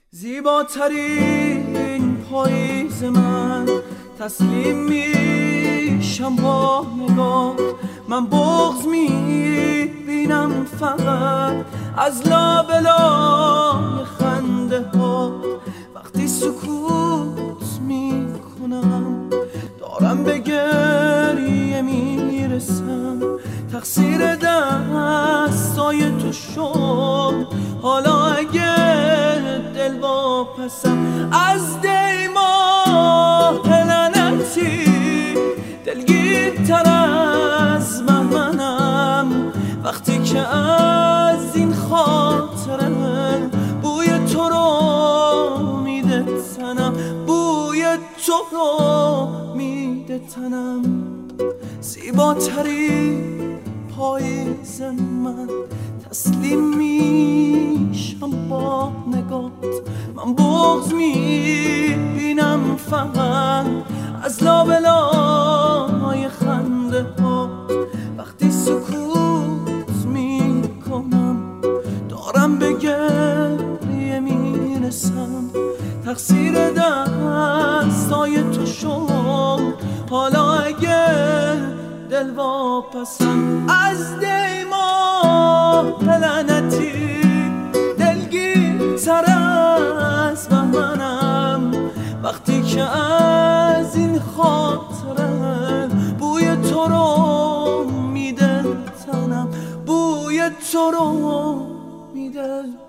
زیباترین پاییز من، تسلیم میشم با نگاه. من بغض میبینم فقط از لابلای خنده ها. وقتی سکوت میکنم دارم به گریه میرسم. تقصیر دستای تو شد، حالا اگه دل واپسم از دیماه لعنتی دلگیرتر از منم. وقتی که از این خاطره بوی تو رو میده تنم، بوی تو رو میده تنم. زیباترین پاییز من، تسلیم میشم با نگات. من بغض میبینم فقط از لابلای خنده ها. وقتی سکوت میکنم دارم به گریه میرسم. تقصیر دستای تو شد، حالا اگه دل واپسم از دیماه لعنتی دلگیرتر از منم. وقتی که از این خاطره بوی تو رو میده تنم، بوی تو رو میده